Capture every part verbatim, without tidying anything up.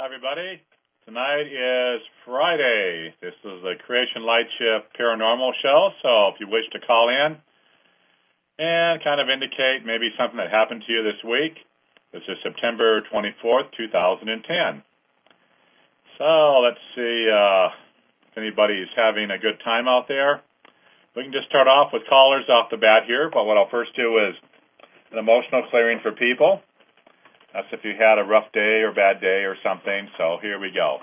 Hi, everybody. Tonight is Friday. This is the Creation Lightship Paranormal Show, so if you wish to call in and kind of indicate maybe something that happened to you this week, this is September twenty-fourth, two thousand ten. So let's see uh, if anybody's having a good time out there. We can just start off with callers off the bat here, but what I'll first do is an emotional clearing for people. That's if you had a rough day or bad day or something. So here we go.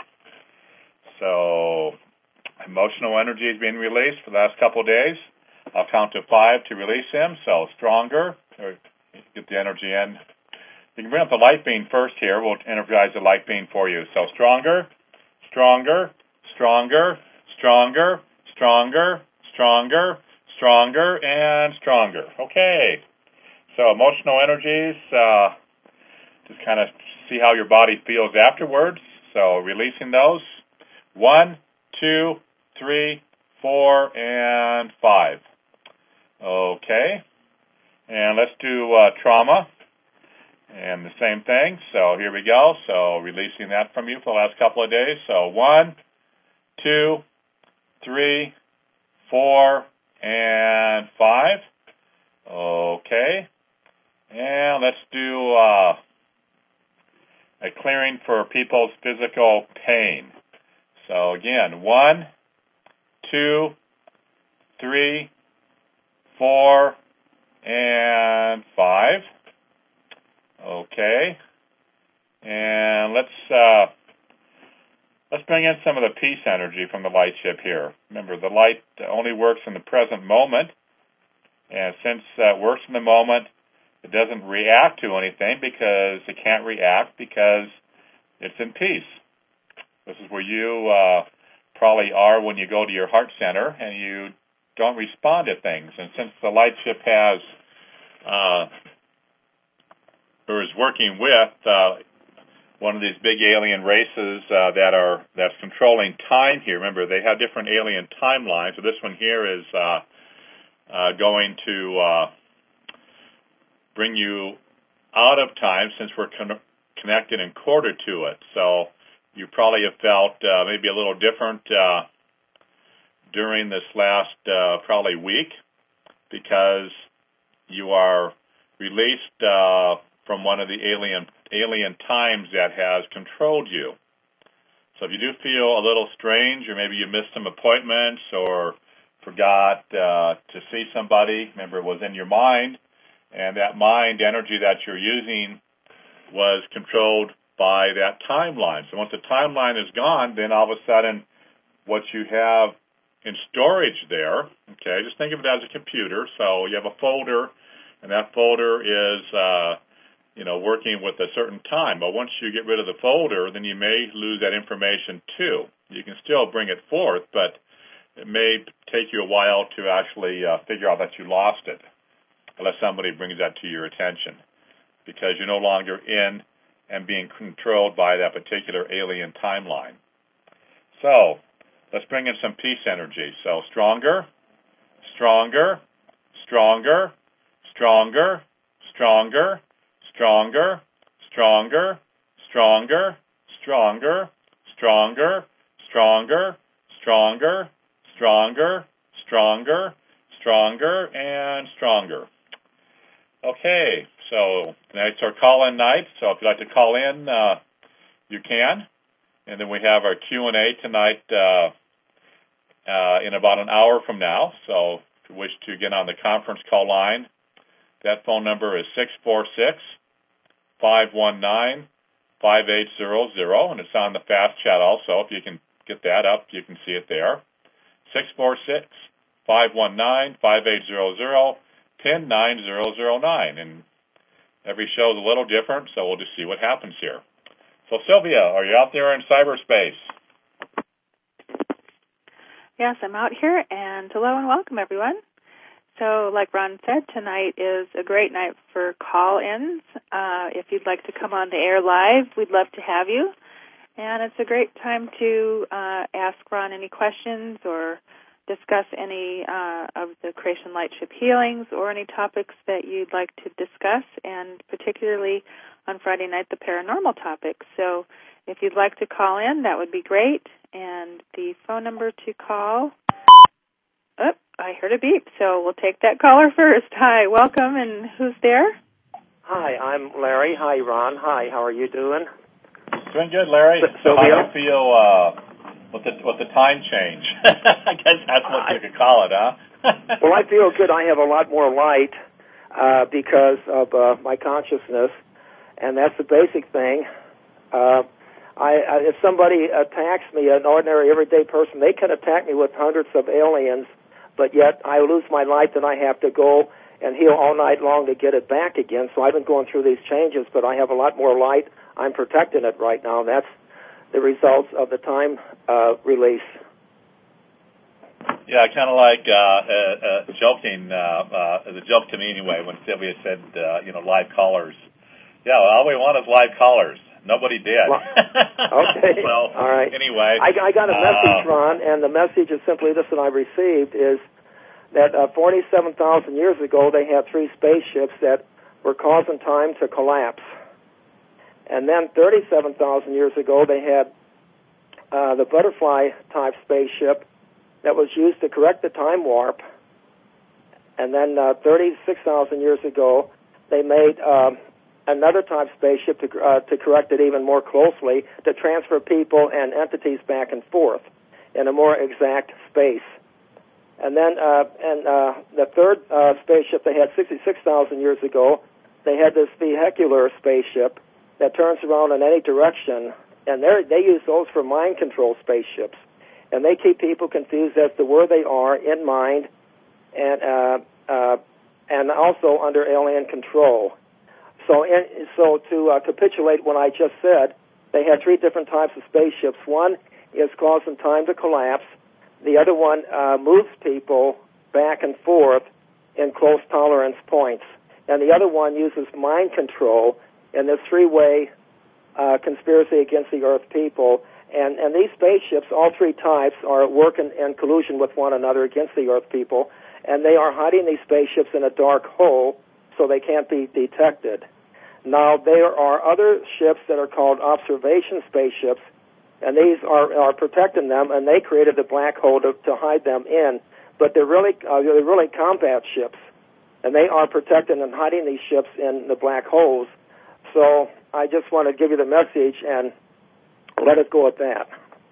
So emotional energy is being released for the last couple of days. I'll count to five to release him. So stronger, or get the energy in. You can bring up the light beam first here. We'll energize the light beam for you. So stronger, stronger, stronger, stronger, stronger, stronger, stronger, and stronger. Okay. So emotional energies. Uh, Just kind of see how your body feels afterwards. So releasing those. One, two, three, four, and five. Okay. And let's do uh, trauma. And the same thing. So here we go. So releasing that from you for the last couple of days. So one, two, three, four, and five. Okay. And let's do... Uh, a clearing for people's physical pain. So again, one, two, three, four, and five. Okay. And let's uh, let's bring in some of the peace energy from the light ship here. Remember, the light only works in the present moment, and since uh, it works in the moment, it doesn't react to anything because it can't react because it's in peace. This is where you uh, probably are when you go to your heart center and you don't respond to things. And since the light ship has, uh, or is working with uh, one of these big alien races uh, that are that's controlling time here. Remember, they have different alien timelines. So this one here is uh, uh, going to uh, bring you out of time since we're con- connected and corded to it. So you probably have felt uh, maybe a little different uh, during this last uh, probably week because you are released uh, from one of the alien alien times that has controlled you. So if you do feel a little strange or maybe you missed some appointments or forgot uh, to see somebody, remember it was in your mind, and that mind energy that you're using was controlled by that timeline. So once the timeline is gone, then all of a sudden what you have in storage there, okay, just think of it as a computer. So you have a folder, and that folder is, uh, you know, working with a certain time. But once you get rid of the folder, then you may lose that information too. You can still bring it forth, but it may take you a while to actually uh, figure out that you lost it, unless somebody brings that to your attention, because you're no longer in and being controlled by that particular alien timeline. So let's bring in some peace energy. So stronger, stronger, stronger, stronger, stronger, stronger, stronger, stronger, stronger, stronger, stronger, stronger, stronger, stronger, stronger, and stronger. Okay, so tonight's our call-in night, so if you'd like to call in, uh, you can. And then we have our Q and A tonight uh, uh, in about an hour from now. So if you wish to get on the conference call line, that phone number is six four six, five one nine, five eight zero zero, and it's on the fast chat also. If you can get that up, you can see it there. six four six, five one nine, five eight zero zero. pin nine zero zero nine, and every show is a little different, so we'll just see what happens here. So, Sylvia, are you out there in cyberspace? Yes, I'm out here, and hello and welcome, everyone. So, like Ron said, tonight is a great night for call-ins. Uh, if you'd like to come on the air live, we'd love to have you. And it's a great time to uh, ask Ron any questions or discuss any uh, of the Creation Lightship healings or any topics that you'd like to discuss, and particularly on Friday night, the paranormal topics. So If you'd like to call in, that would be great. And the phone number to call, oh, I heard a beep, so we'll take that caller first. Hi, welcome, and who's there? Hi, I'm Larry. Hi, Ron. Hi, how are you doing? Doing good, Larry. So how do you feel uh, with the with the time change? I guess that's what you could call it, huh? Well, I feel good. I have a lot more light uh, because of uh, my consciousness, and that's the basic thing. Uh, I, I, if somebody attacks me, an ordinary, everyday person, they can attack me with hundreds of aliens, but yet I lose my light, then I have to go and heal all night long to get it back again. So I've been going through these changes, but I have a lot more light. I'm protecting it right now, and that's the results of the time uh, release. Yeah, kind of like uh, uh, uh, joking, uh, uh, the joke to me anyway, when Sylvia said, uh, you know, live callers. Yeah, well, all we want is live callers. Nobody did. Well, okay. So, all right. Anyway. I, I got a message, uh, Ron, and the message is simply this that I received is that uh, forty-seven thousand years ago they had three spaceships that were causing time to collapse. And then thirty-seven thousand years ago they had uh, the butterfly-type spaceship that was used to correct the time warp. And then uh, thirty-six thousand years ago they made uh, another type spaceship to, uh, to correct it even more closely, to transfer people and entities back and forth in a more exact space. And then, uh, and uh, the third uh, spaceship they had sixty-six thousand years ago, they had this vehicular spaceship that turns around in any direction, and they use those for mind control spaceships. And they keep people confused as to where they are in mind, and uh, uh, and also under alien control. So, in, so to uh, capitulate what I just said, they had three different types of spaceships. One is causing time to collapse. The other one uh, moves people back and forth in close tolerance points. And the other one uses mind control in this three-way uh, conspiracy against the Earth people. And, and these spaceships, all three types, are working in collusion with one another against the Earth people. And they are hiding these spaceships in a dark hole so they can't be detected. Now, there are other ships that are called observation spaceships, and these are, are protecting them, and they created the black hole to, to hide them in. But they're really uh, they're really combat ships, and they are protecting and hiding these ships in the black holes. So I just want to give you the message and let it go at that.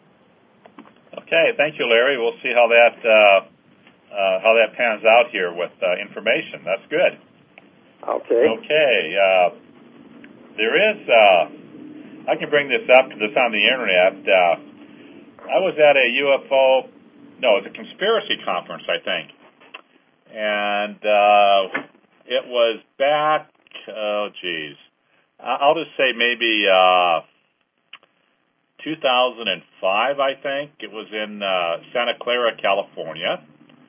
Okay, thank you, Larry. We'll see how that uh, uh, how that pans out here with uh, information. That's good. Okay. Okay. Uh, there is. Uh, I can bring this up because it's on the internet. Uh, I was at a U F O, no, it's a conspiracy conference, I think. And uh, it was back, oh, geez. I'll just say maybe uh, two thousand five, I think. It was in uh, Santa Clara, California.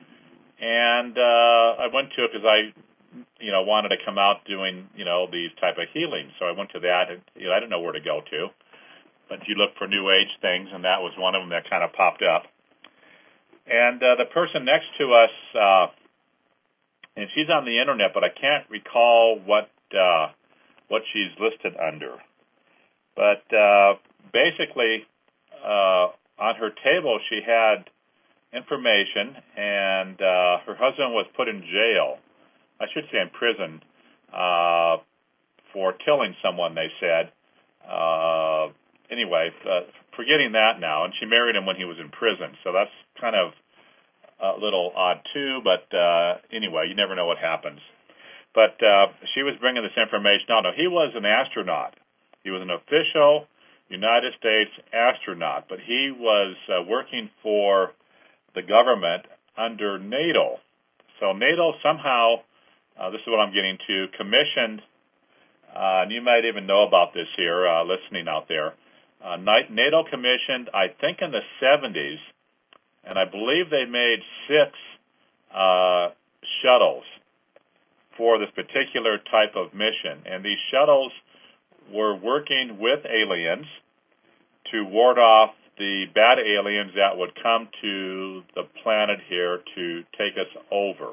And uh, I went to it because I you know, wanted to come out doing, you know, these type of healings. So I went to that, and you know, I didn't know where to go to. But you look for New Age things, and that was one of them that kind of popped up. And uh, the person next to us, uh, and she's on the internet, but I can't recall what uh, what she's listed under. But uh, basically, uh, on her table, she had information, and uh, her husband was put in jail. I should say in prison, uh, for killing someone, they said. Uh, anyway, uh, forgetting that now, and she married him when he was in prison, so that's kind of a little odd too, but uh, anyway, you never know what happens. But uh, she was bringing this information. No, no, he was an astronaut. He was an official United States astronaut, but he was uh, working for the government under NATO. So NATO somehow... Uh, this is what I'm getting to, commissioned, uh, and you might even know about this here, uh, listening out there. Uh, NATO commissioned, I think in the seventies, and I believe they made six uh, shuttles for this particular type of mission. And these shuttles were working with aliens to ward off the bad aliens that would come to the planet here to take us over.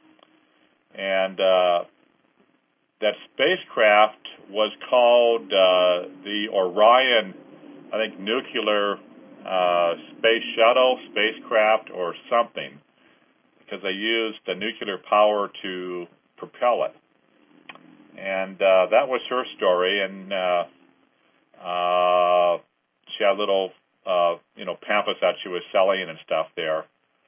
And uh, that spacecraft was called uh, the Orion I think, nuclear uh, space shuttle, spacecraft, or something, because they used the nuclear power to propel it. And uh, that was her story, and uh, uh, she had little, uh, you know, pamphlets that she was selling and stuff there.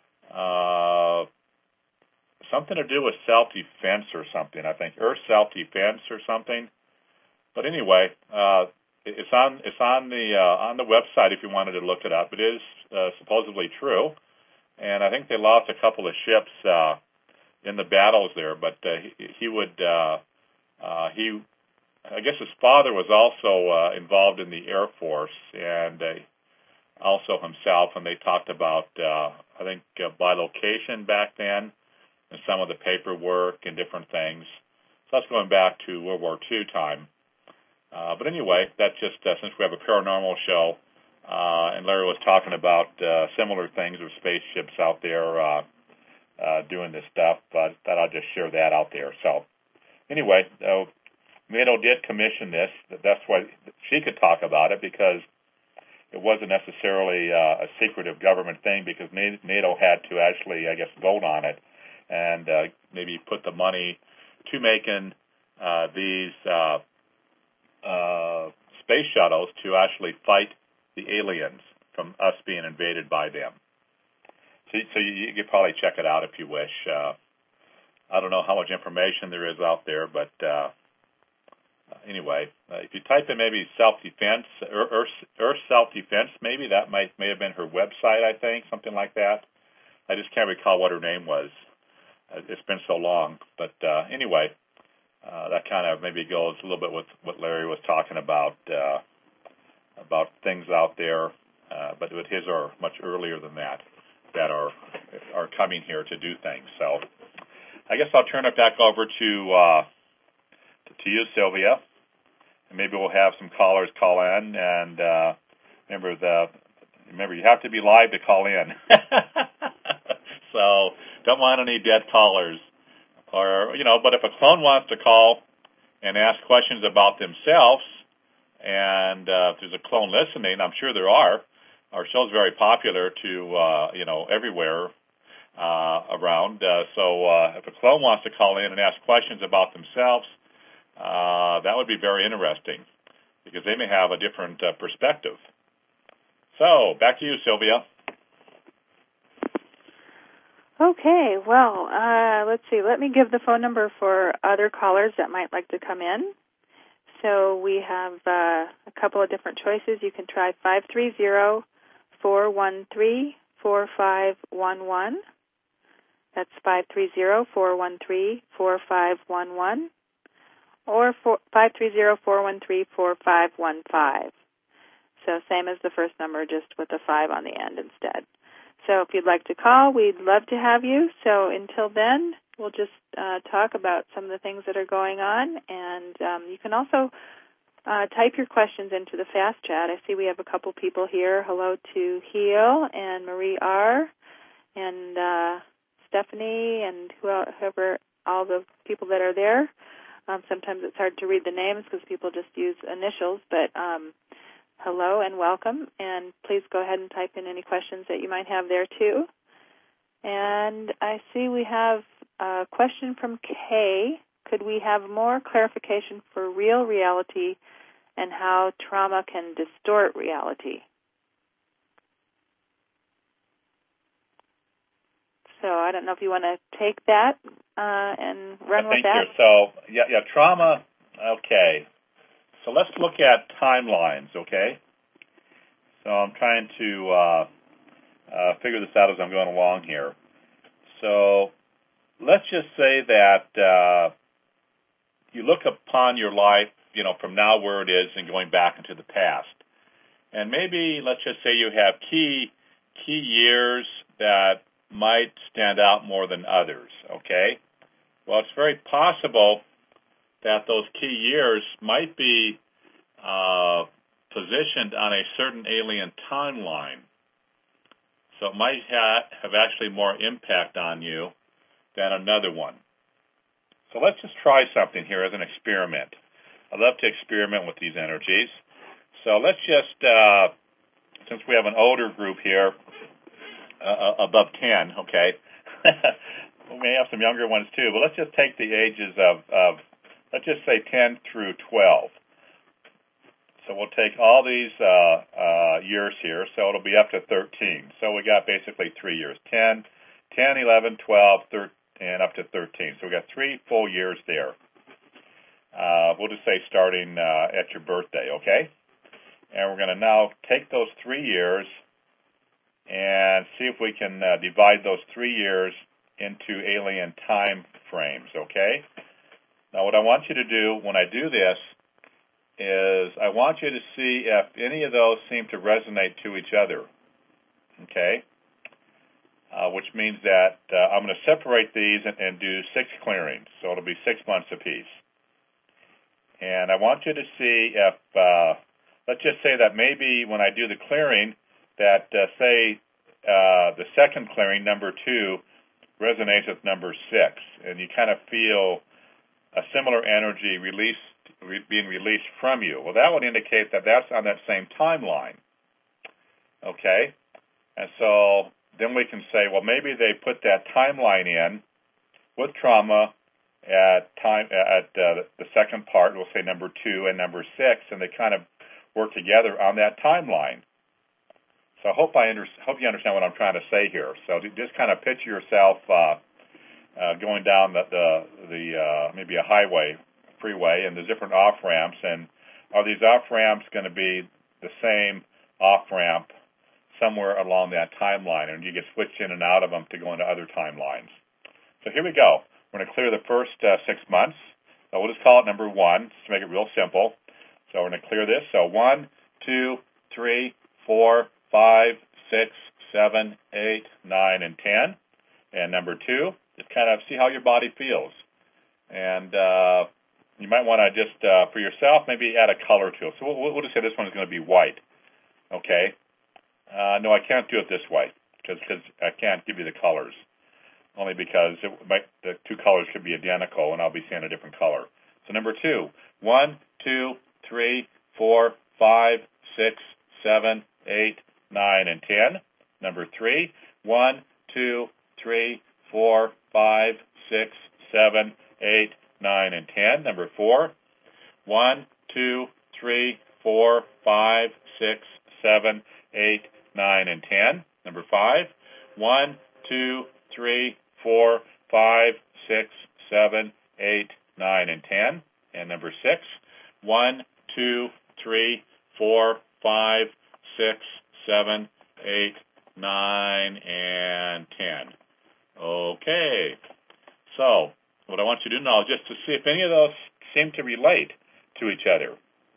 Uh, something to do with self-defense or something, I think, Earth self-defense or something. But anyway, uh, it's on it's on the uh, on the website if you wanted to look it up. It is uh, supposedly true, and I think they lost a couple of ships uh, in the battles there. But uh, he, he would uh, uh, he, I guess his father was also uh, involved in the Air Force, and uh, also himself. And they talked about uh, I think uh, bilocation back then, and some of the paperwork and different things. So that's going back to World War Two time. Uh, but anyway, that's just uh, since we have a paranormal show, uh, and Larry was talking about uh, similar things with spaceships out there uh, uh, doing this stuff, but I thought I'd just share that out there. So anyway, uh, NATO did commission this. That's why she could talk about it, because it wasn't necessarily uh, a secretive government thing, because NATO had to actually, I guess, vote on it and uh, maybe put the money to making uh, these uh, Uh, space shuttles to actually fight the aliens from us being invaded by them. So, so you, you could probably check it out if you wish. Uh, I don't know how much information there is out there, but uh, anyway, uh, if you type in maybe self-defense, Earth, Earth self-defense, maybe that might may have been her website, I think, something like that. I just can't recall what her name was. It's been so long. But uh, anyway, Uh, that kind of maybe goes a little bit with what Larry was talking about, uh, about things out there, uh, but his are much earlier than that, that are are coming here to do things. So I guess I'll turn it back over to uh, to you, Sylvia, and maybe we'll have some callers call in. And uh, remember the remember you have to be live to call in, so don't want any dead callers. Or, you know, but if a clone wants to call and ask questions about themselves, and uh, if there's a clone listening, I'm sure there are. Our show's very popular to, uh, you know, everywhere uh, around. Uh, so uh, if a clone wants to call in and ask questions about themselves, uh, that would be very interesting, because they may have a different uh, perspective. So, back to you, Sylvia. Okay, well, uh, let's see. Let me give the phone number for other callers that might like to come in. So we have uh, a couple of different choices. You can try five three zero, four one three, four five one one. That's five three zero, four one three, four five one one. Or five three zero, four one three, four five one five. So same as the first number, just with a five on the end instead. So if you'd like to call, we'd love to have you. So until then, we'll just uh, talk about some of the things that are going on. And um, you can also uh, type your questions into the Fast Chat. I see we have a couple people here. Hello to Heel and Marie R. and uh, Stephanie and whoever, all the people that are there. Um, sometimes it's hard to read the names because people just use initials, but um, hello and welcome, and please go ahead and type in any questions that you might have there, too. And I see we have a question from Kay. Could we have more clarification for real reality and how trauma can distort reality? So I don't know if you want to take that uh, and run Thank with that. You. So, yeah, yeah, trauma, okay. So let's look at timelines, okay? So I'm trying to uh, uh, figure this out as I'm going along here. So let's just say that uh, you look upon your life, you know, from now where it is and going back into the past. And maybe let's just say you have key key years that might stand out more than others, okay? Well, it's very possible that those key years might be uh, positioned on a certain alien timeline. So it might ha- have actually more impact on you than another one. So let's just try something here as an experiment. I love to experiment with these energies. So let's just, uh, since we have an older group here, uh, above ten, okay, we may have some younger ones too, but let's just take the ages of, of let's just say ten through twelve. So we'll take all these uh, uh, years here, so it'll be up to thirteen. So we got basically three years, ten, ten, eleven, twelve, thirteen, and up to thirteen. So we got three full years there. Uh, we'll just say starting uh, at your birthday, okay? And we're going to now take those three years and see if we can uh, divide those three years into alien time frames, okay? Now what I want you to do when I do this is I want you to see if any of those seem to resonate to each other, okay? Uh, which means that uh, I'm going to separate these and, and do six clearings, so it'll be six months apiece. And I want you to see if, uh, let's just say that maybe when I do the clearing, that uh, say uh, the second clearing, number two, resonates with number six, and you kind of feel a similar energy released Re- being released from you. Well, that would indicate that that's on that same timeline. Okay? And so then we can say, well, maybe they put that timeline in with trauma at time at uh, the second part, we'll say number two and number six, and they kind of work together on that timeline. So I hope I under- hope you understand what I'm trying to say here. So just kind of picture yourself uh, uh, going down the the, the uh, maybe a highway, freeway, and there's different off-ramps, and are these off-ramps going to be the same off-ramp somewhere along that timeline, and you get switched in and out of them to go into other timelines. So here we go. We're going to clear the first uh, six months. So we'll just call it number one, just to make it real simple. So we're going to clear this. So one, two, three, four, five, six, seven, eight, nine, and ten. And number two, just kind of see how your body feels. And uh, you might want to just, uh, for yourself, maybe add a color to it. So we'll, we'll just say this one is going to be white. Okay? Uh, no, I can't do it this way because I can't give you the colors, only because it might, the two colors could be identical, and I'll be seeing a different color. So number two, one, two, three, four, five, six, seven, eight, nine, and ten. Number three, one, two, three, four, five, six, seven, eight, nine, and ten. Number four, one, two, three, four, five, six, seven, eight, nine, and ten. Number five, one, two, three, four, five, six, seven, eight, nine, and ten. And number six, one, two, three, four, five, six, seven, eight, nine, and ten. Okay. So what I want you to do now is just to see if any of those seem to relate to each other.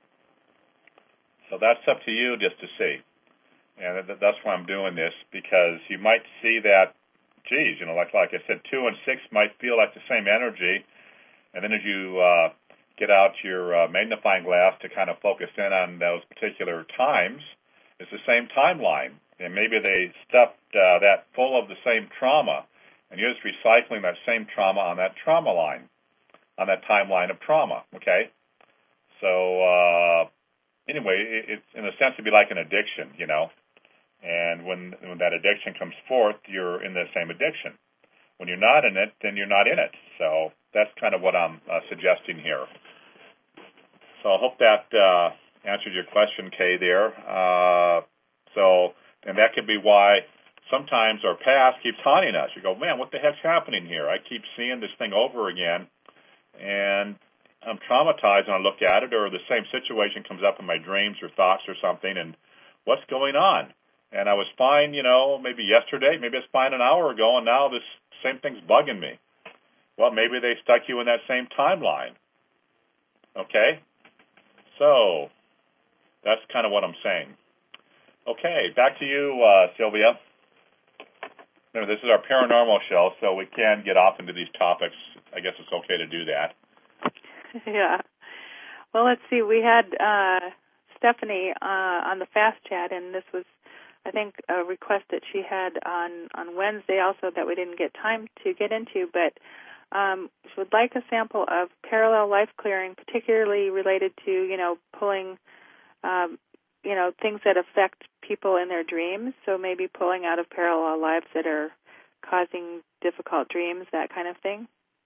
So that's up to you just to see. And that's why I'm doing this, because you might see that, geez, you know, like like I said, two and six might feel like the same energy, and then as you uh, get out your uh, magnifying glass to kind of focus in on those particular times, it's the same timeline. And maybe they stuffed uh, that full of the same trauma, and you're just recycling that same trauma on that trauma line, on that timeline of trauma, okay? So, uh, anyway, it, it's in a sense it'd be like an addiction, you know? And when when that addiction comes forth, you're in the same addiction. When you're not in it, then you're not in it. So that's kind of what I'm uh, suggesting here. So I hope that uh, answered your question, Kay, there. Uh, so, and that could be why sometimes our past keeps haunting us. You go, man, what the heck's happening here? I keep seeing this thing over again, and I'm traumatized when I look at it, or the same situation comes up in my dreams or thoughts or something, and what's going on? And I was fine, you know, maybe yesterday, maybe it's fine an hour ago, and now this same thing's bugging me. Well, maybe they stuck you in that same timeline. Okay? So, that's kind of what I'm saying. Okay, back to you, uh, Sylvia. Remember, this is our paranormal show, so we can get off into these topics. I guess it's okay to do that. Yeah. Well, let's see. We had uh, Stephanie uh, on the Fast Chat, and this was, I think, a request that she had on, on Wednesday also that we didn't get time to get into, but um, she would like a sample of parallel life clearing, particularly related to, you know, pulling um, you know, things that affect people in their dreams. So maybe pulling out of parallel lives that are causing difficult dreams, that kind of thing.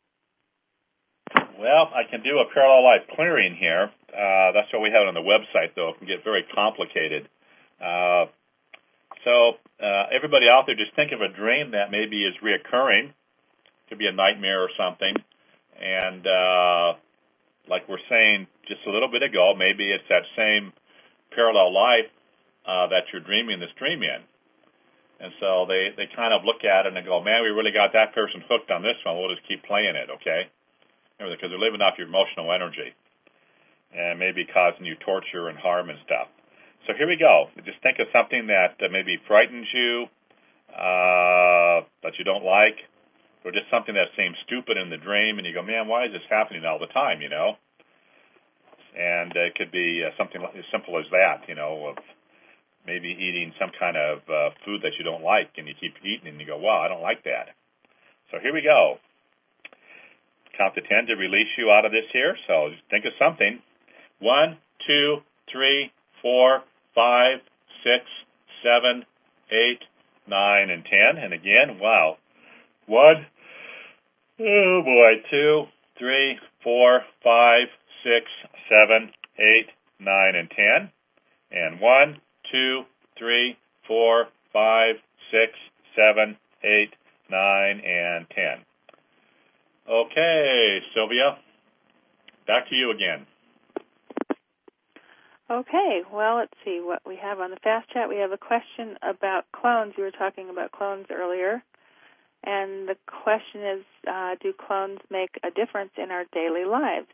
Well, I can do a parallel life clearing here. Uh, that's what we have on the website, though. It can get very complicated. Uh, so uh, everybody out there, just think of a dream that maybe is reoccurring. It could be a nightmare or something. And uh, like we're saying just a little bit ago, maybe it's that same parallel life uh, that you're dreaming this dream in. And so they, they kind of look at it and they go, man, we really got that person hooked on this one. We'll just keep playing it, okay? Because they're living off your emotional energy and maybe causing you torture and harm and stuff. So here we go. Just think of something that uh, maybe frightens you, uh, that you don't like, or just something that seems stupid in the dream, and you go, man, why is this happening all the time, you know? And uh, it could be uh, something as simple as that, you know, of maybe eating some kind of uh, food that you don't like, and you keep eating, and you go, wow, I don't like that. So here we go. Count to ten to release you out of this here. So just think of something. One, two, three, four, five, six, seven, eight, nine, and ten. And again, wow. One, oh boy, two, three, four, five, six, seven, eight, nine, and ten. And one, two, three, four, five, six, seven, eight, nine, and ten. Okay, Sylvia, back to you again. Okay, well, let's see what we have on the Fast Chat. We have a question about clones. You were talking about clones earlier. And the question is, uh, do clones make a difference in our daily lives?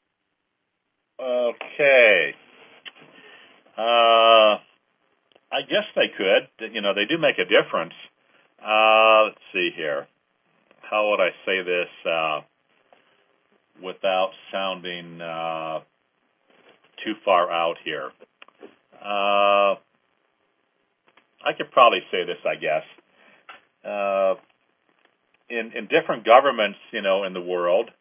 Okay. Uh, I guess they could. You know, they do make a difference. Uh, let's see here. How would I say this uh, without sounding uh, too far out here? Uh, I could probably say this, I guess. Uh, in, in different governments, you know, in the world,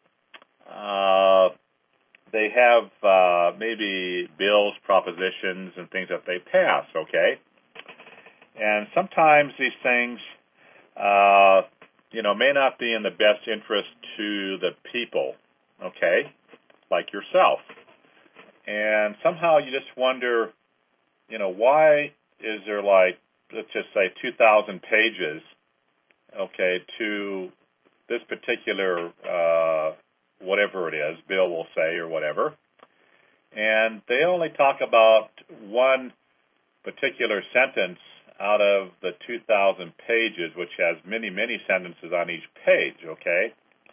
uh, they have uh, maybe bills, propositions, and things that they pass, okay? And sometimes these things... Uh, you know, may not be in the best interest to the people, okay, like yourself. And somehow you just wonder, you know, why is there like, let's just say two thousand pages, okay, to this particular, uh, whatever it is, bill will say or whatever, and they only talk about one particular sentence out of the two thousand pages, which has many, many sentences on each page, okay?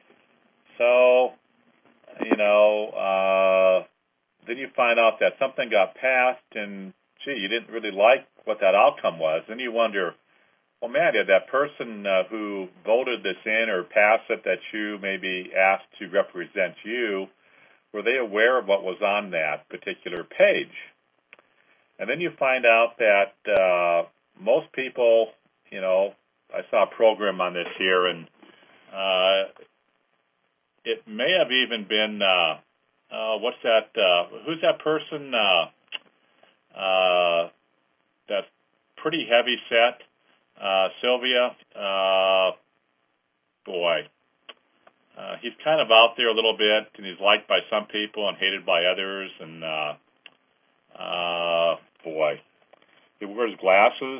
So, you know, uh, then you find out that something got passed and, gee, you didn't really like what that outcome was. Then you wonder, well, man, did that person uh, who voted this in or passed it that you maybe asked to represent you, were they aware of what was on that particular page? And then you find out that uh, most people, you know, I saw a program on this here, and uh, it may have even been, uh, uh, what's that, uh, who's that person uh, uh, that's pretty heavy set? Uh, Sylvia, uh, boy, uh, he's kind of out there a little bit, and he's liked by some people and hated by others, and uh, uh, boy, he wears glasses,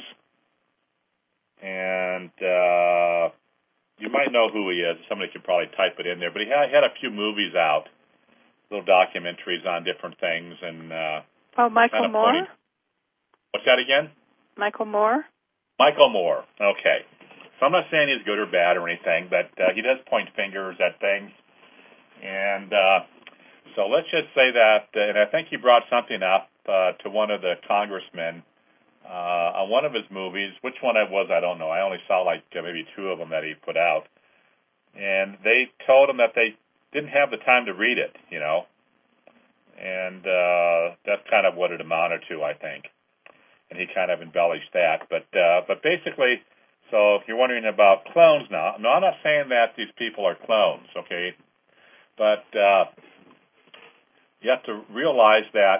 and uh, you might know who he is. Somebody could probably type it in there. But he had, had a few movies out, little documentaries on different things. And uh, oh, Michael kind of Moore? Funny. What's that again? Michael Moore? Michael Moore. Okay. So I'm not saying he's good or bad or anything, but uh, he does point fingers at things. And uh, so let's just say that, uh, and I think he brought something up uh, to one of the congressmen uh, on one of his movies. Which one it was, I don't know. I only saw like uh, maybe two of them that he put out. And they told him that they didn't have the time to read it, you know. And uh, that's kind of what it amounted to, I think. And he kind of embellished that. But uh, but basically, so if you're wondering about clones now, no, I'm not saying that these people are clones, okay? But uh, you have to realize that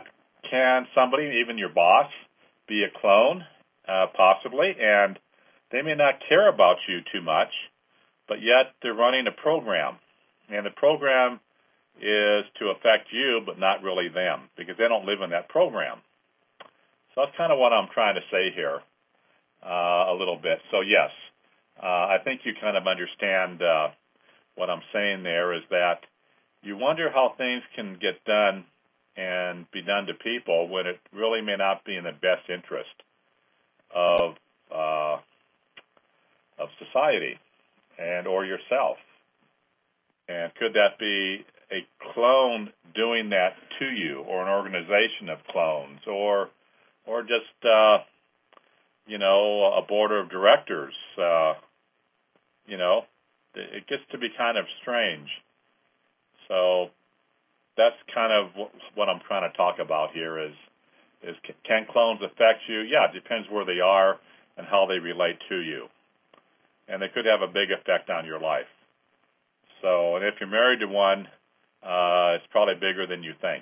can somebody, even your boss, be a clone, uh, possibly, and they may not care about you too much, but yet they're running a program, and the program is to affect you, but not really them, because they don't live in that program. So that's kind of what I'm trying to say here uh, a little bit. So yes, uh, I think you kind of understand uh, what I'm saying there is that you wonder how things can get done and be done to people when it really may not be in the best interest of uh, of society and or yourself. And could that be a clone doing that to you, or an organization of clones, or or just uh, you know, a board of directors? Uh, you know, it gets to be kind of strange. So that's kind of what I'm trying to talk about here is, is can clones affect you? Yeah, it depends where they are and how they relate to you. And they could have a big effect on your life. So, and if you're married to one, uh, it's probably bigger than you think.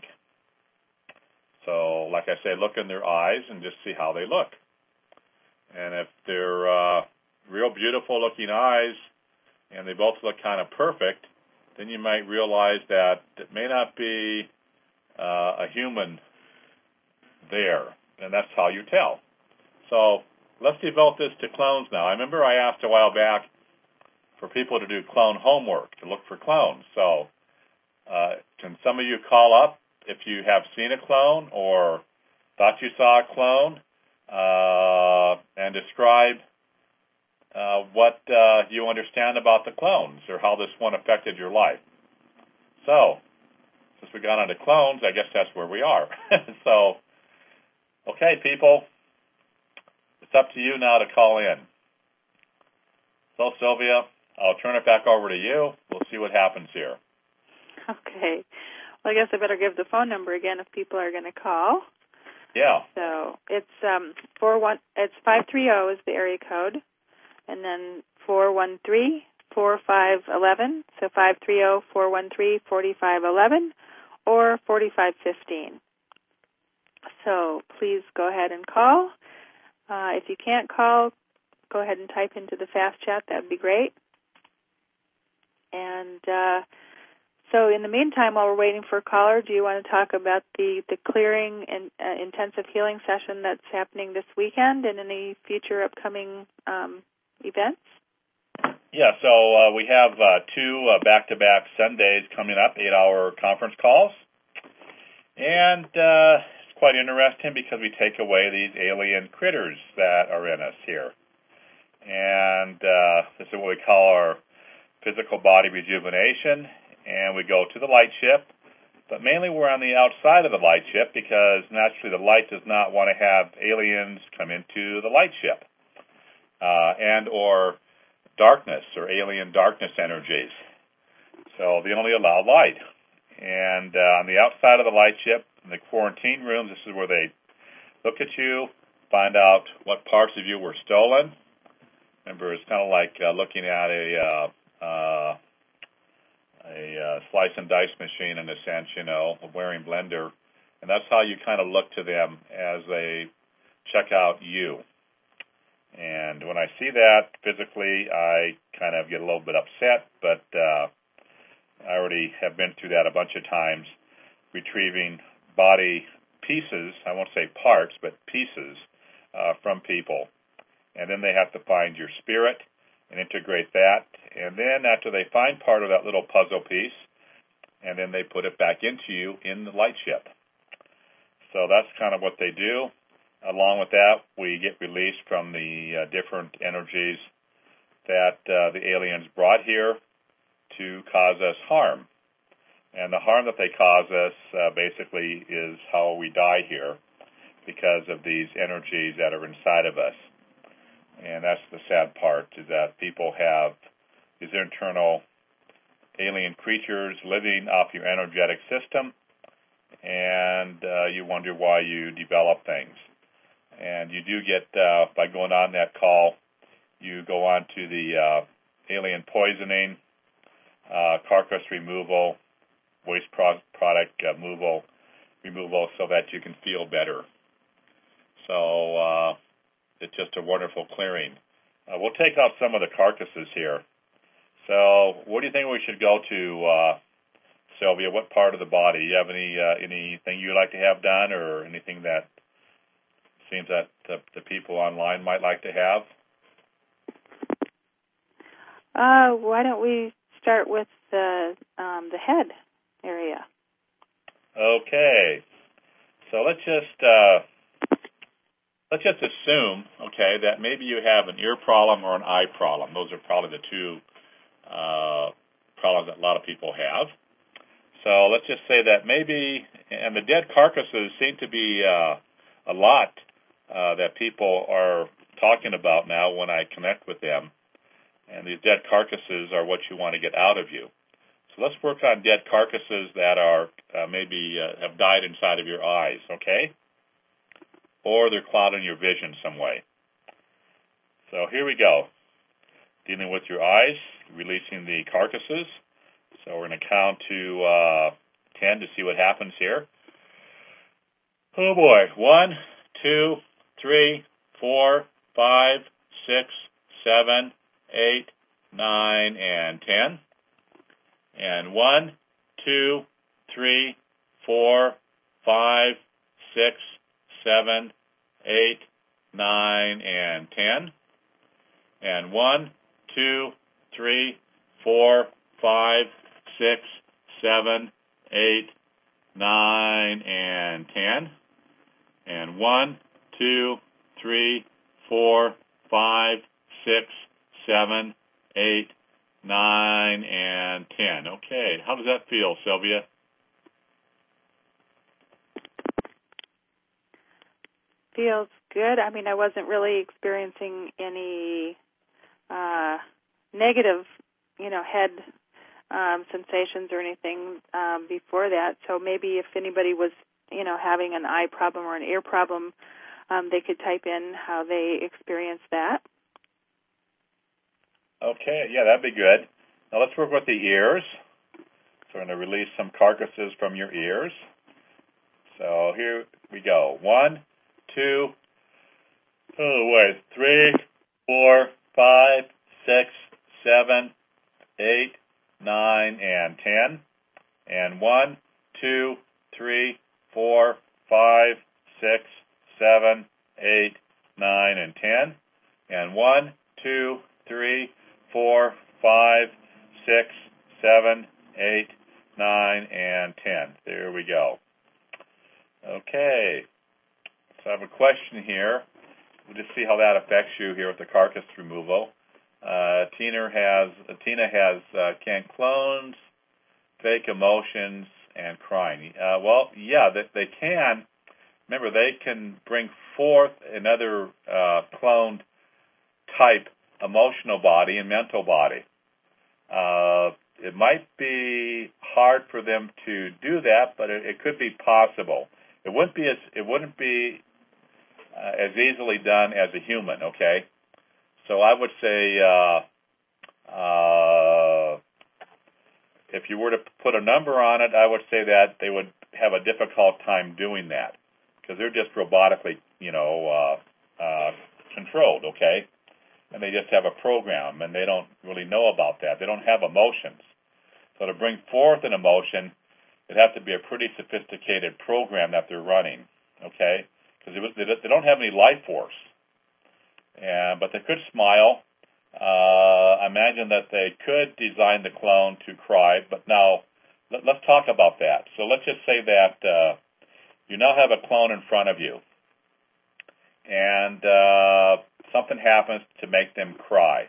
So, like I say, look in their eyes and just see how they look. And if they're uh, real beautiful looking eyes and they both look kind of perfect, then you might realize that it may not be uh, a human there, and that's how you tell. So let's devote this to clones now. I remember I asked a while back for people to do clone homework, to look for clones. So uh, can some of you call up if you have seen a clone or thought you saw a clone uh, and describe Uh, what uh, you understand about the clones or how this one affected your life. So, since we got onto clones, I guess that's where we are. So, okay, people, it's up to you now to call in. So, Sylvia, I'll turn it back over to you. We'll see what happens here. Okay. Well, I guess I better give the phone number again if people are going to call. Yeah. So, it's um four one. It's five three zero is the area code. And then four one three, four five one one, so five three zero, four one three, four five one one, or four five one five. So please go ahead and call. Uh, if you can't call, go ahead and type into the fast chat. That would be great. And uh, so in the meantime, while we're waiting for a caller, do you want to talk about the, the clearing and uh, intensive healing session that's happening this weekend and any future upcoming um events? Yeah, so uh, we have uh, two uh, back-to-back Sundays coming up, eight-hour conference calls. And uh, it's quite interesting because we take away these alien critters that are in us here. And uh, this is what we call our physical body rejuvenation. And we go to the light ship. But mainly we're on the outside of the light ship because naturally the light does not want to have aliens come into the light ship. Uh, and or darkness or alien darkness energies. So they only allow light. And uh, on the outside of the light ship, in the quarantine rooms, this is where they look at you, find out what parts of you were stolen. Remember, it's kind of like uh, looking at a uh, uh, a uh, slice and dice machine in a sense, you know, a wearing blender. And that's how you kind of look to them as they check out you. And when I see that physically, I kind of get a little bit upset, but uh, I already have been through that a bunch of times, retrieving body pieces, I won't say parts, but pieces uh, from people. And then they have to find your spirit and integrate that. And then after they find part of that little puzzle piece, and then they put it back into you in the light ship. So that's kind of what they do. Along with that, we get released from the uh, different energies that uh, the aliens brought here to cause us harm. And the harm that they cause us uh, basically is how we die here because of these energies that are inside of us. And that's the sad part, is that people have these internal alien creatures living off your energetic system, and uh, you wonder why you develop things. And you do get, uh, by going on that call, you go on to the uh, alien poisoning, uh, carcass removal, waste pro- product uh, removal, removal so that you can feel better. So uh, it's just a wonderful clearing. Uh, we'll take out some of the carcasses here. So where do you think we should go to, uh, Sylvia? What part of the body? Do you have any uh, anything you'd like to have done, or anything that seems that the, the people online might like to have? Uh, why don't we start with the um, the head area? Okay. So let's just uh, let's just assume, okay, that maybe you have an ear problem or an eye problem. Those are probably the two uh, problems that a lot of people have. So let's just say that maybe, and the dead carcasses seem to be uh, a lot uh, that people are talking about now when I connect with them. And these dead carcasses are what you want to get out of you. So let's work on dead carcasses that are uh, maybe uh, have died inside of your eyes, okay? Or they're clouding your vision some way. So here we go. Dealing with your eyes, releasing the carcasses. So we're going to count to uh, ten to see what happens here. Oh boy. One, two, three, four, five, six, seven, eight, nine, and ten. And one, two, three, four, five, six, seven, eight, nine, and ten. And one, two, three, four, five, six, seven, eight, nine, and ten. And one, two, three, four, five, six, seven, eight, nine, and ten. Okay, how does that feel, Sylvia? Feels good. I mean, I wasn't really experiencing any uh, negative, you know, head um, sensations or anything um, before that. So maybe if anybody was, you know, having an eye problem or an ear problem, um, they could type in how they experienced that. Okay, yeah, that'd be good. Now let's work with the ears. So we're going to release some carcasses from your ears. So here we go. One, two, oh wait, three, four, five, six, seven, eight, nine, and ten. And one, two, three, four, five, six, seven, eight, nine, and ten. And one, two, three, four, five, six, seven, eight, nine, and ten. There we go. Okay. So I have a question here. We'll just see how that affects you here with the carcass removal. Uh, Tina has uh, Tina has uh, can clones fake emotions and crying? Uh, well, yeah, they, they can. Remember, they can bring forth another uh, cloned type emotional body and mental body. Uh, it might be hard for them to do that, but it, it could be possible. It wouldn't be as it wouldn't be uh, as easily done as a human. Okay, so I would say uh, uh, if you were to put a number on it, I would say that they would have a difficult time doing that because they're just robotically, you know, uh, uh, controlled. Okay. And they just have a program, and they don't really know about that. They don't have emotions. So to bring forth an emotion, it'd have to be a pretty sophisticated program that they're running, okay? Because they don't have any life force. And, but they could smile. Uh, imagine that they could design the clone to cry. But now, let, let's talk about that. So let's just say that uh, you now have a clone in front of you. And uh, something happens to make them cry.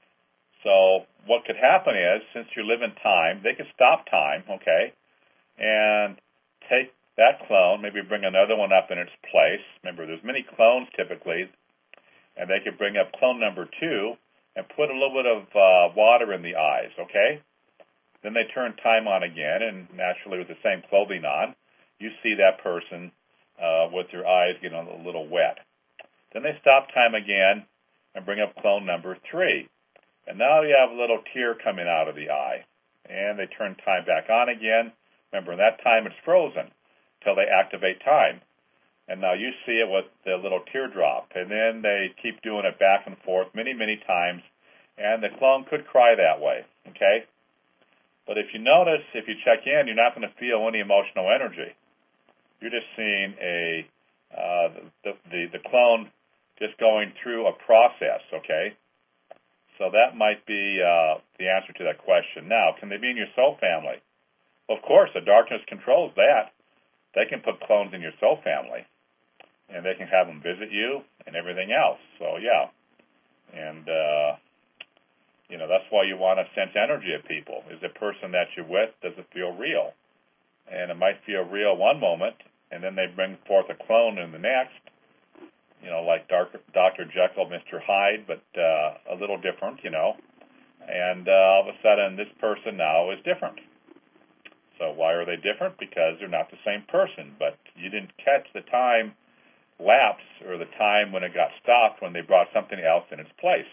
So what could happen is, since you live in time, they could stop time, okay, and take that clone, maybe bring another one up in its place. Remember, there's many clones typically, and they could bring up clone number two and put a little bit of uh, water in the eyes, okay? Then they turn time on again, and naturally with the same clothing on, you see that person uh, with their eyes getting a little wet. Then they stop time again and bring up clone number three. And now you have a little tear coming out of the eye. And they turn time back on again. Remember, in that time it's frozen. until they activate time. And now you see it with the little teardrop, and then they keep doing it back and forth many, many times, and the clone could cry that way, okay? But if you notice, if you check in, you're not going to feel any emotional energy. You're just seeing a uh, the, the the clone just going through a process, okay? So that might be uh, the answer to that question. Now, can they be in your soul family? Well, of course, the darkness controls that. They can put clones in your soul family, and they can have them visit you and everything else. So, yeah. And, uh, you know, that's why you want to sense energy of people. Is the person that you're with, does it feel real? And it might feel real one moment, and then they bring forth a clone in the next, you know, like Doctor Jekyll, Mister Hyde, but uh, a little different, you know. And uh, all of a sudden, this person now is different. So why are they different? Because they're not the same person, but you didn't catch the time lapse or the time when it got stopped when they brought something else in its place.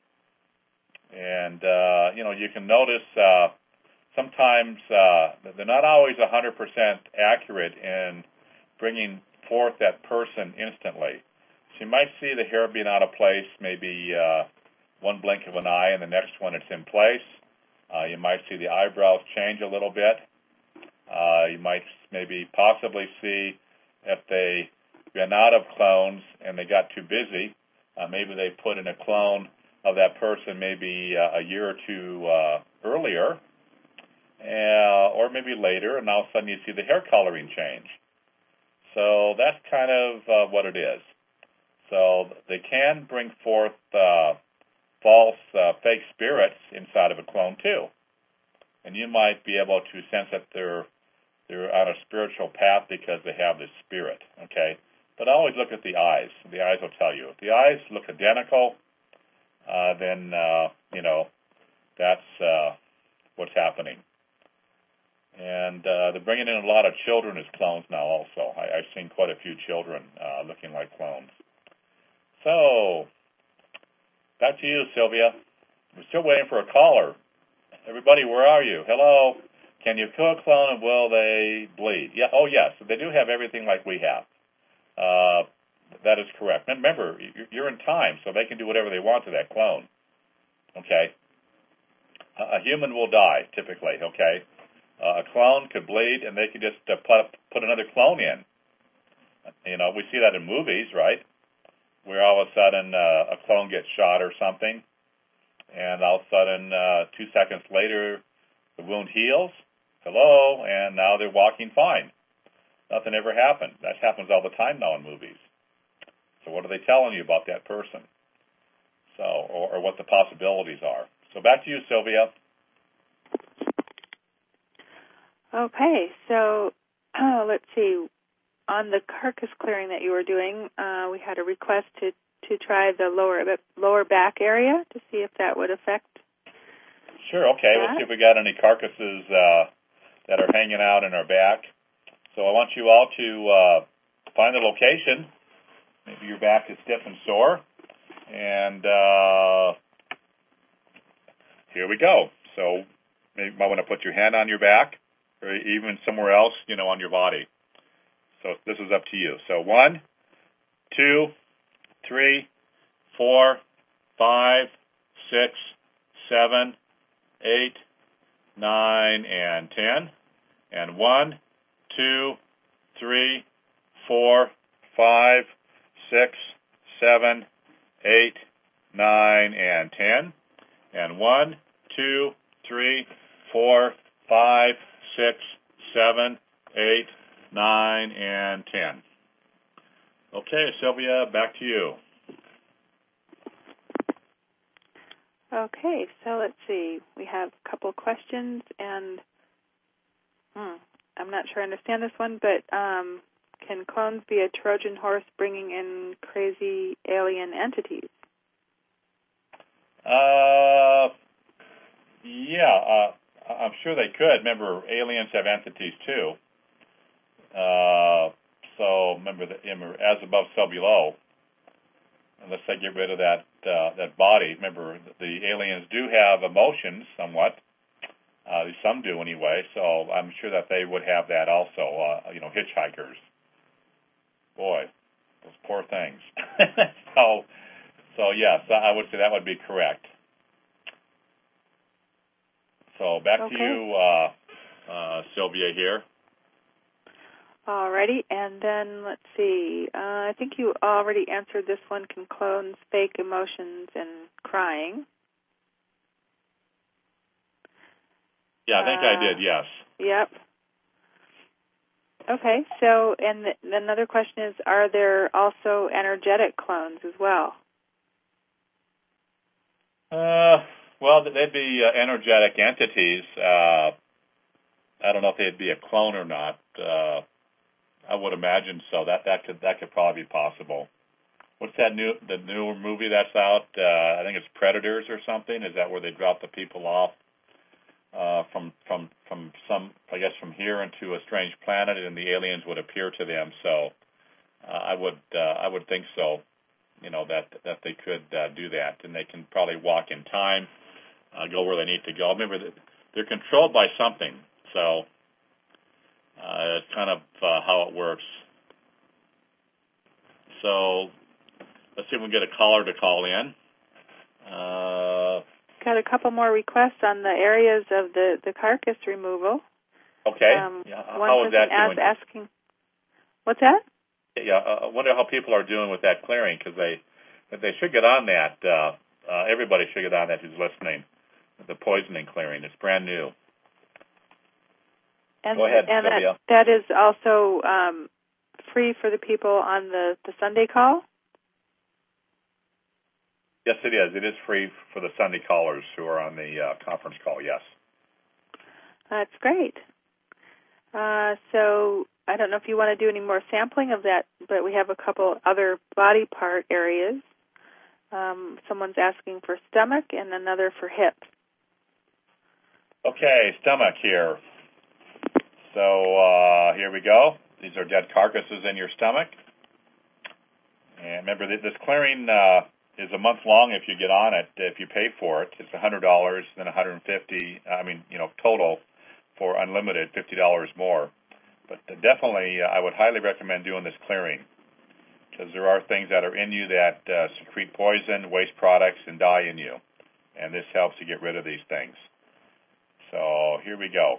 And, uh, you know, you can notice uh, sometimes uh, they're not always one hundred percent accurate in bringing forth that person instantly. So you might see the hair being out of place, maybe uh, one blink of an eye, and the next one it's in place. Uh, you might see the eyebrows change a little bit. Uh, you might maybe possibly see if they ran out of clones and they got too busy. Uh, maybe they put in a clone of that person maybe uh, a year or two uh, earlier, uh, or maybe later, and all of a sudden you see the hair coloring change. So that's kind of uh, what it is. So they can bring forth uh, false, uh, fake spirits inside of a clone too. And you might be able to sense that they're they're on a spiritual path because they have this spirit, okay? But always look at the eyes. The eyes will tell you. If the eyes look identical, uh, then, uh, you know, that's uh, what's happening. And uh, they're bringing in a lot of children as clones now also. I, I've seen quite a few children uh, looking like clones. So, back to you, Sylvia. We're still waiting for a caller. Everybody, where are you? Hello? Can you kill a clone and will they bleed? Yeah. Oh, yes. They do have everything like we have. Uh, that is correct. Remember, you're in time, so they can do whatever they want to that clone. Okay? A human will die, typically, okay? Uh, a clone could bleed, and they could just uh, put, put another clone in. You know, we see that in movies, right? Where all of a sudden uh, a clone gets shot or something, and all of a sudden, uh, two seconds later, the wound heals. Hello, and now they're walking fine. Nothing ever happened. That happens all the time now in movies. So what are they telling you about that person? So, or, or what the possibilities are. So back to you, Sylvia. Okay, so uh, let's see. On the carcass clearing that you were doing, uh, we had a request to, to try the lower lower back area to see if that would affect. Sure. Okay. That. We'll see if we got any carcasses uh, that are hanging out in our back. So I want you all to uh, find the location. Maybe your back is stiff and sore, and uh, here we go. So maybe you might want to put your hand on your back, or even somewhere else, you know, on your body. So this is up to you. So one, two, three, four, five, six, seven, eight, nine, and ten. And one, two, three, four, five, six, seven, eight, nine, and ten. And one, two, three, four, five, six, seven, eight, nine, and ten. Okay, Sylvia, back to you. Okay, so let's see. We have a couple questions, and hmm, I'm not sure I understand this one, but um, can clones be a Trojan horse bringing in crazy alien entities? Uh, yeah, uh, I'm sure they could. Remember, aliens have entities too. Uh, so remember, the, remember, as above, so below. Unless they get rid of that uh, that body. Remember, the aliens do have emotions somewhat, Uh, some do anyway, so I'm sure that they would have that also, uh, you know, hitchhikers. Boy, those poor things. so, so yes, I would say that would be correct. So back okay. to you, uh, uh, Sylvia here. Alrighty, and then let's see. Uh, I think you already answered this one. Can clones fake emotions and crying? Yeah, I think uh, I did, yes. Yep. Okay, so, and the, another question is, are there also energetic clones as well? Uh, well, they'd be uh, energetic entities. Uh, I don't know if they'd be a clone or not. Uh, I would imagine so. That that could that could probably be possible. What's that new the newer movie that's out? Uh, I think it's Predators or something. Is that where they drop the people off uh, from from from some I guess from here into a strange planet, and the aliens would appear to them? So uh, I would uh, I would think so. You know that that they could uh, do that, and they can probably walk in time, uh, go where they need to go. Remember, they're controlled by something, so. Uh, it's kind of uh, how it works. So let's see if we can get a caller to call in. Uh, Got a couple more requests on the areas of the, the carcass removal. Okay. Um, yeah. one How is that person doing? asking, what's that? Yeah, uh, I wonder how people are doing with that clearing, because they they should get on that. Uh, uh, everybody should get on that who's listening. The poisoning clearing. It's brand new. And, Go ahead, and Sylvia. that, that is also um, free for the people on the, the Sunday call? Yes, it is. It is free for the Sunday callers who are on the uh, conference call, yes. That's great. Uh, so I don't know if you want to do any more sampling of that, but we have a couple other body part areas. Um, someone's asking for stomach and another for hips. Okay, stomach here. So uh, here we go. These are dead carcasses in your stomach. And remember, this clearing uh, is a month long if you get on it, if you pay for it. It's one hundred dollars, then one hundred fifty dollars, I mean, you know, total for unlimited, fifty dollars more. But definitely, uh, I would highly recommend doing this clearing, because there are things that are in you that uh, secrete poison, waste products, and die in you. And this helps to get rid of these things. So here we go.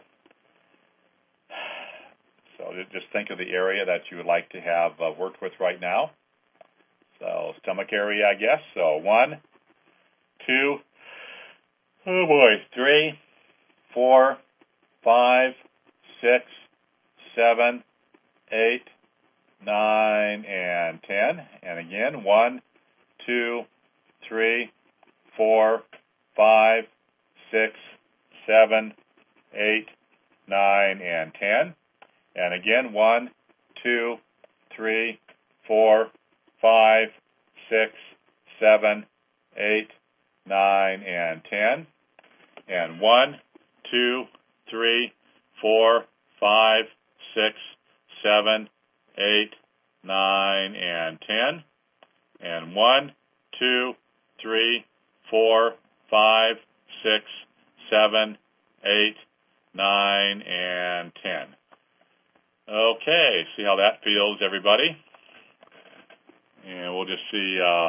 So just think of the area that you would like to have uh, worked with right now. So stomach area, I guess. So one, two, oh boy, three, four, five, six, seven, eight, nine, and ten. And again, one, two, three, four, five, six, seven, eight, nine, and ten. And again, one, two, three, four, five, six, seven, eight, nine, and ten. And one, two, three, four, five, six, seven, eight, nine, and ten. And one, two, three, four, five, six, seven, eight, nine, and ten. Okay, see how that feels, everybody? And we'll just see uh,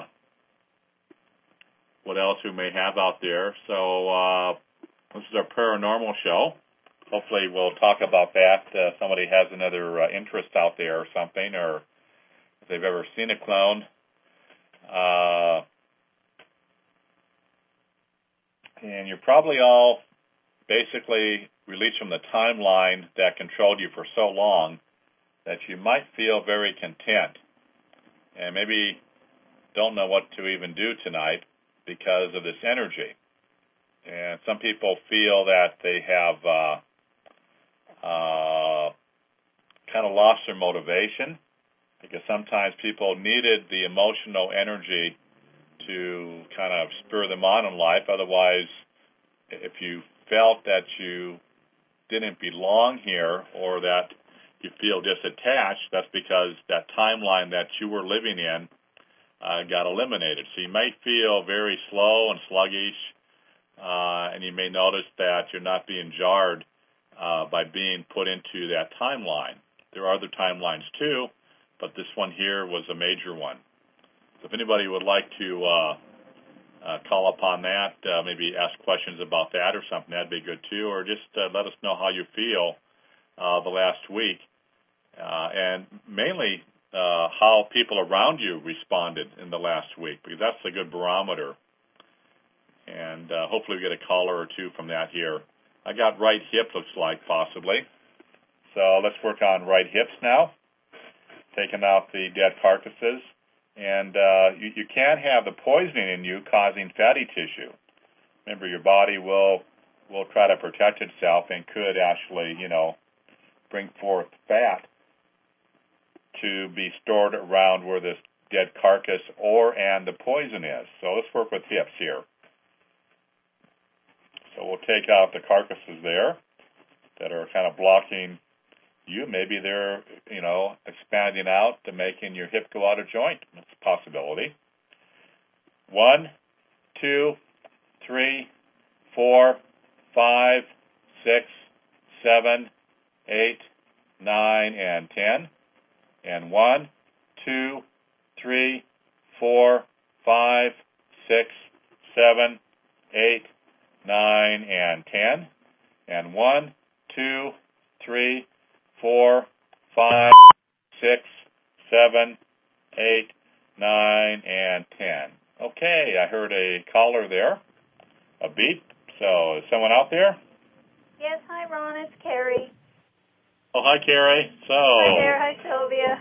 what else we may have out there. So uh, this is our paranormal show. Hopefully we'll talk about that. Uh, somebody has another uh, interest out there or something, or if they've ever seen a clone. Uh, and you're probably all basically released from the timeline that controlled you for so long that you might feel very content and maybe don't know what to even do tonight because of this energy. And some people feel that they have uh, uh, kind of lost their motivation, because sometimes people needed the emotional energy to kind of spur them on in life. Otherwise, if you felt that you didn't belong here or that you feel disattached, that's because that timeline that you were living in uh, got eliminated. So you might feel very slow and sluggish, uh, and you may notice that you're not being jarred uh, by being put into that timeline. There are other timelines too, but this one here was a major one. So if anybody would like to uh, uh, call upon that, uh, maybe ask questions about that or something, that'd be good too, or just uh, let us know how you feel uh, the last week, uh, and mainly uh, how people around you responded in the last week, because that's a good barometer. And uh, hopefully we get a caller or two from that here. I got right hip, looks like, possibly. So let's work on right hips now, taking out the dead carcasses. And uh, you, you can have the poisoning in you causing fatty tissue. Remember, your body will will try to protect itself and could actually, you know, bring forth fat to be stored around where this dead carcass or and the poison is. So let's work with hips here. So we'll take out the carcasses there that are kind of blocking you. Maybe they're, you know, expanding out to making your hip go out of joint. That's a possibility. One, two, three, four, five, six, seven, eight, nine, and ten. And one, two, three, four, five, six, seven, eight, nine, and ten. And one, two, three, four, five, six, seven, eight, nine, and ten. Okay, I heard a caller there, a beep. So is someone out there? Yes, hi, Ron. It's Carrie. Oh, hi, Carrie. So. Hi there. Hi, Sylvia.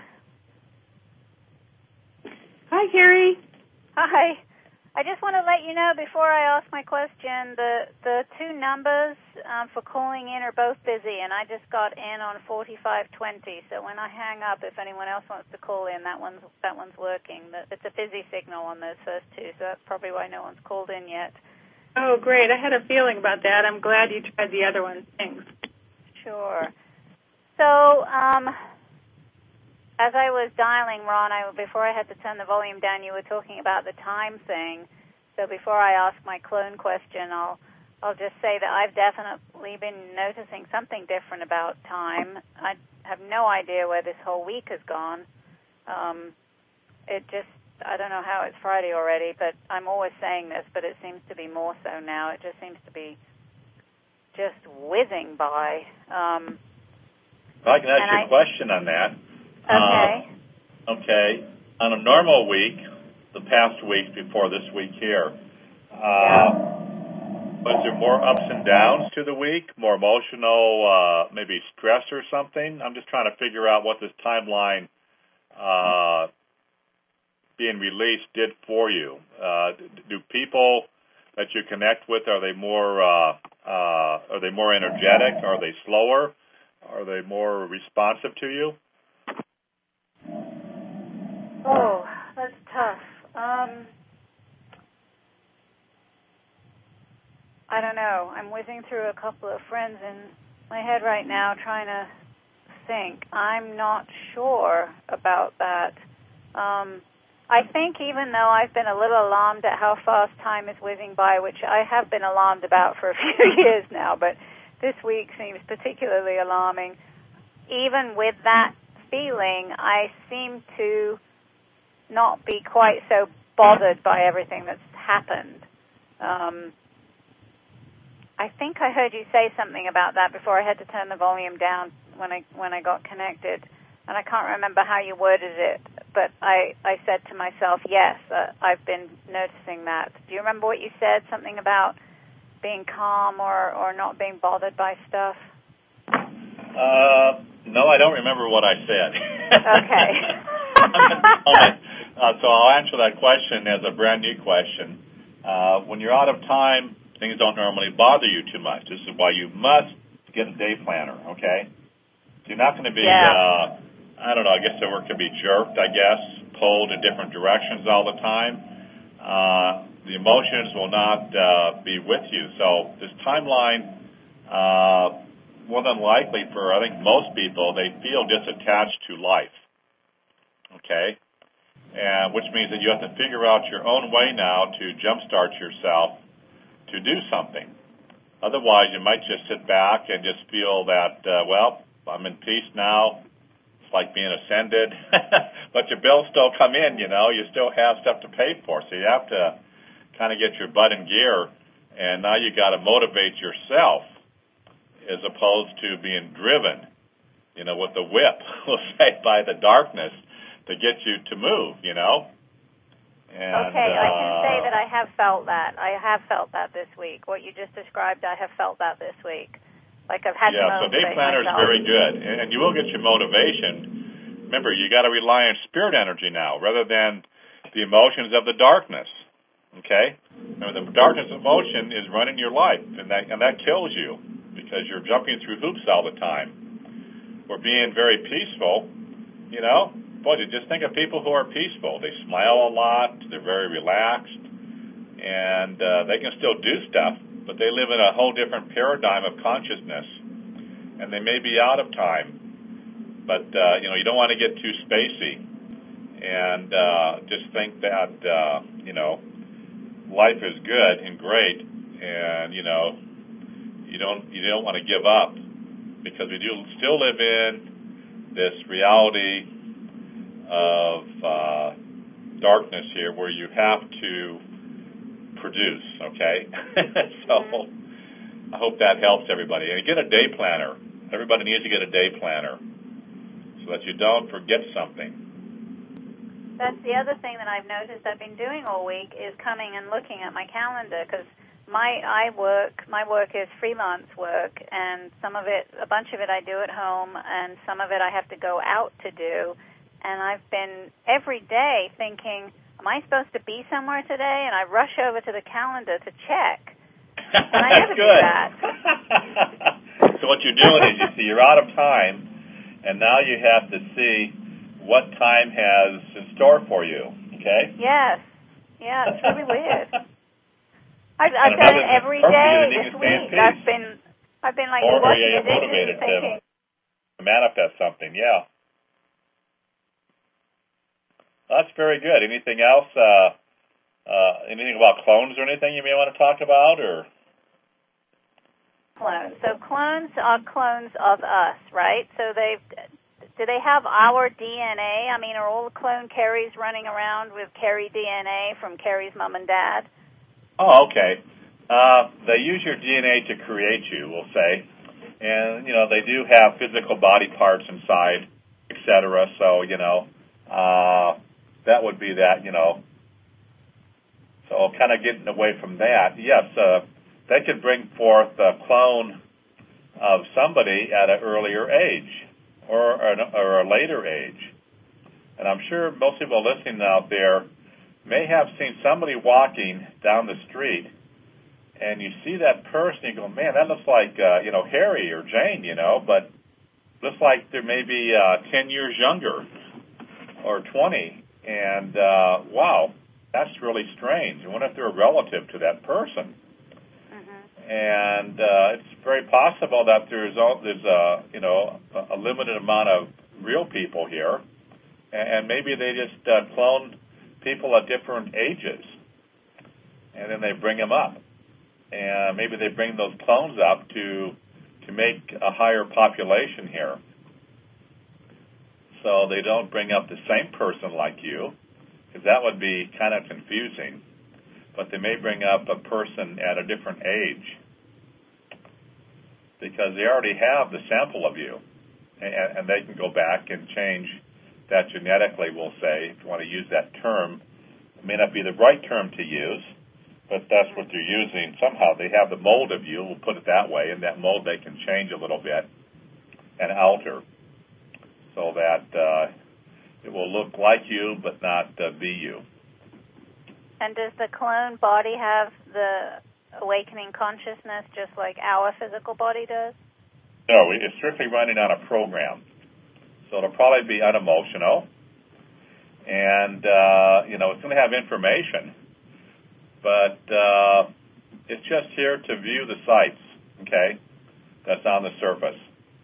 Hi, Carrie. Hi. I just want to let you know before I ask my question, the the two numbers um, for calling in are both busy, and I just got in on forty-five twenty. So when I hang up, if anyone else wants to call in, that one's that one's working. It's a busy signal on those first two, so that's probably why no one's called in yet. Oh, great. I had a feeling about that. I'm glad you tried the other one. Thanks. Sure. So um, as I was dialing, Ron, I, before I had to turn the volume down, you were talking about the time thing. So before I ask my clone question, I'll I'll just say that I've definitely been noticing something different about time. I have no idea where this whole week has gone. Um, it just, I don't know how it's Friday already, but I'm always saying this, but it seems to be more so now. It just seems to be just whizzing by. Um, well, I can ask you I, a question on that. Okay. Uh, okay. On a normal week, the past week before this week here, uh, yeah. Was there more ups and downs to the week, more emotional, uh, maybe stress or something? I'm just trying to figure out what this timeline uh, being released did for you. Uh, do people that you connect with, are they more uh, uh, are they more energetic? Are they slower? Are they more responsive to you? Oh, that's tough. Um, I don't know. I'm whizzing through a couple of friends in my head right now trying to think. I'm not sure about that. Um, I think even though I've been a little alarmed at how fast time is whizzing by, which I have been alarmed about for a few years now, but this week seems particularly alarming, even with that feeling, I seem to not be quite so bothered by everything that's happened. Um, I think I heard you say something about that before I had to turn the volume down when I when I got connected, and I can't remember how you worded it, but I, I said to myself, yes, uh, I've been noticing that. Do you remember what you said, something about being calm or, or not being bothered by stuff? Uh, no, I don't remember what I said. Okay. uh, so I'll answer that question as a brand new question. Uh, when you're out of time, things don't normally bother you too much. This is why you must get a day planner, okay? So you're not going to be, yeah. uh, I don't know, I guess the word could be jerked, I guess, pulled in different directions all the time. Uh, the emotions will not uh, be with you. So this timeline, uh, more than likely for, I think, most people, they feel disattached to life, okay? And which means that you have to figure out your own way now to jumpstart yourself to do something. Otherwise, you might just sit back and just feel that, uh, well, I'm in peace now. It's like being ascended. But your bills still come in, you know. You still have stuff to pay for. So you have to kind of get your butt in gear. And now you got to motivate yourself as opposed to being driven, you know, with the whip, we'll say, by the darkness to get you to move, you know. And, okay, uh, I can say that I have felt that. I have felt that this week. What you just described, I have felt that this week. Like I've had yeah, to motivate so day planner is very good, and you will get your motivation. Remember, you got to rely on spirit energy now rather than the emotions of the darkness. Okay, remember, the darkness emotion is running your life, and that and that kills you because you're jumping through hoops all the time. We're being very peaceful, you know. Boy, just think of people who are peaceful. They smile a lot. They're very relaxed, and uh, they can still do stuff, but they live in a whole different paradigm of consciousness, and they may be out of time. But uh, you know, you don't want to get too spacey, and uh, just think that uh, you know, life is good and great, and you know, you don't you don't want to give up because we do still live in this reality of uh, darkness here where you have to produce, okay? So I hope that helps everybody. And get a day planner. Everybody needs to get a day planner so that you don't forget something. That's the other thing that I've noticed I've been doing all week is coming and looking at my calendar because my I work, my work is freelance work, and some of it, a bunch of it I do at home, and some of it I have to go out to do. And I've been every day thinking, am I supposed to be somewhere today? And I rush over to the calendar to check. And I never good. do that. So what you're doing is you see you're out of time, and now you have to see what time has in store for you, okay? Yes. Yeah, it's really weird. I've, I've done it every day this week. I've been, I've been like, or what are you is motivated thinking? to manifest something, yeah. That's very good. Anything else? Uh, uh, anything about clones or anything you may want to talk about, or? Clones. So clones are clones of us, right? So they do they have our D N A? I mean, are all the clone Kerrys running around with Kerry D N A from Kerry's mom and dad? Oh, okay. Uh, they use your D N A to create you, we'll say, and you know they do have physical body parts inside, et cetera. So you know. Uh, That would be that, you know. So kind of getting away from that, yes, uh, they could bring forth a clone of somebody at an earlier age or, or, or a later age. And I'm sure most people listening out there may have seen somebody walking down the street, and you see that person, you go, man, that looks like, uh, you know, Harry or Jane, you know, but looks like they're maybe uh, ten years younger or twenty. And, uh, wow, that's really strange. I wonder if they're a relative to that person. Mm-hmm. And uh, it's very possible that there's, all, there's a, you know, a limited amount of real people here. And maybe they just uh, clone people at different ages. And then they bring them up. And maybe they bring those clones up to to make a higher population here. So they don't bring up the same person like you, because that would be kind of confusing. But they may bring up a person at a different age, because they already have the sample of you, and, and they can go back and change that genetically, we'll say, if you want to use that term. It may not be the right term to use, but that's what they're using. Somehow they have the mold of you, we'll put it that way, and that mold they can change a little bit and alter, so that uh, it will look like you but not uh, be you. And does the clone body have the awakening consciousness just like our physical body does? No, it's strictly running on a program. So it'll probably be unemotional. And, uh, you know, it's going to have information. But uh, it's just here to view the sights, okay, that's on the surface.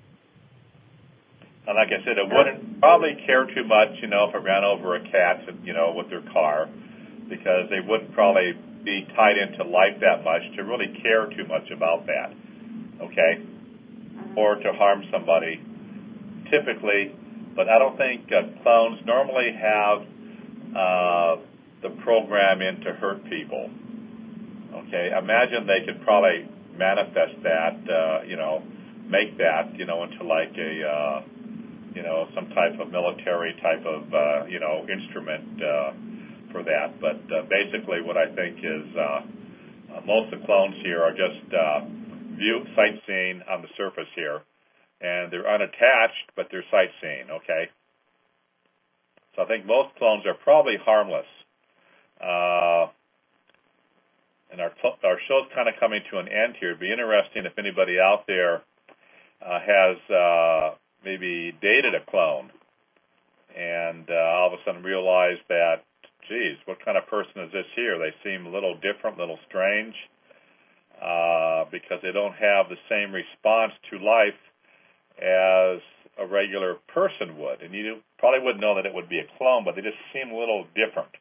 And like I said, it wouldn't probably care too much, you know, if it ran over a cat, you know, with their car, because they wouldn't probably be tied into life that much to really care too much about that, okay? Or to harm somebody, typically. But I don't think uh, clones normally have uh, the program in to hurt people, okay? Imagine they could probably manifest that, uh, you know, make that, you know, into like a, uh, you know, some type of military type of, uh, you know, instrument uh, for that. But uh, basically what I think is uh, uh, most of the clones here are just uh, view, sightseeing on the surface here. And they're unattached, but they're sightseeing, okay? So I think most clones are probably harmless. Uh, and our, our show's kind of coming to an end here. It'd be interesting if anybody out there uh, has... Uh, maybe dated a clone and uh, all of a sudden realized that, geez, what kind of person is this here? They seem a little different, a little strange uh, because they don't have the same response to life as a regular person would. And you probably wouldn't know that it would be a clone, but they just seem a little different.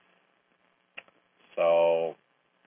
So,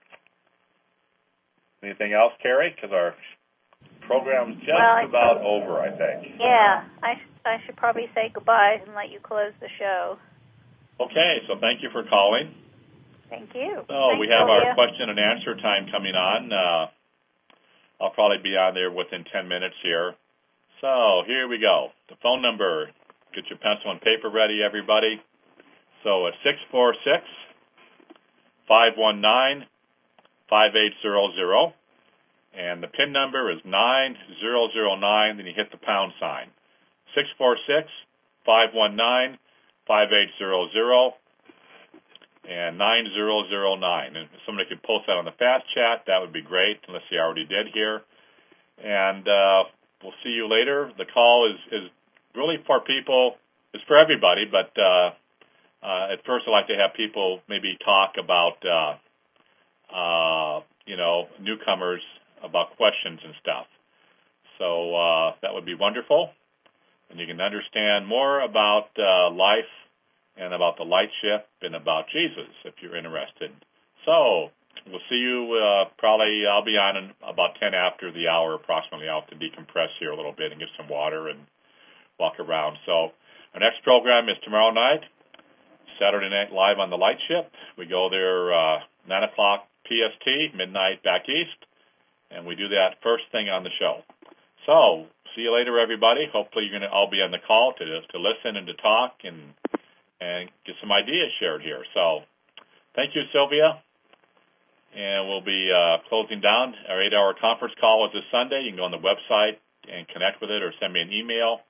anything else, Carrie? Because our program's just well, about over, I think. Yeah, I, sh- I should probably say goodbye and let you close the show. Okay, so thank you for calling. Thank you. So Thanks, we have Sylvia. our question and answer time coming on. Uh, I'll probably be on there within ten minutes here. So here we go. The phone number, get your pencil and paper ready, everybody. So it's six four six, five one nine, five eight zero zero. And the PIN number is nine zero zero nine, then you hit the pound sign. six four six, five one nine, five eight zero zero, and nine zero zero nine. And if somebody could post that on the fast chat, that would be great, unless you already did here. And uh, we'll see you later. The call is, is really for people, it's for everybody, but uh, uh, at first I'd like to have people maybe talk about, uh, uh, you know, newcomers, about questions and stuff. So uh, that would be wonderful. And you can understand more about uh, life and about the light ship and about Jesus if you're interested. So we'll see you uh, probably, I'll be on in about ten after the hour approximately. I'll have to decompress here a little bit and get some water and walk around. So our next program is tomorrow night, Saturday Night Live on the Light Ship. We go there uh, nine o'clock P S T, midnight back east. And we do that first thing on the show. So, see you later, everybody. Hopefully you're going to all be on the call to to listen and to talk and and get some ideas shared here. So, thank you, Sylvia. And we'll be uh, closing down. Our eight-hour conference call is this Sunday. You can go on the website and connect with it or send me an email,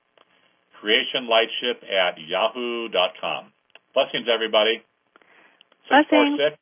creationlightship at yahoo dot com. Blessings, everybody. Blessings.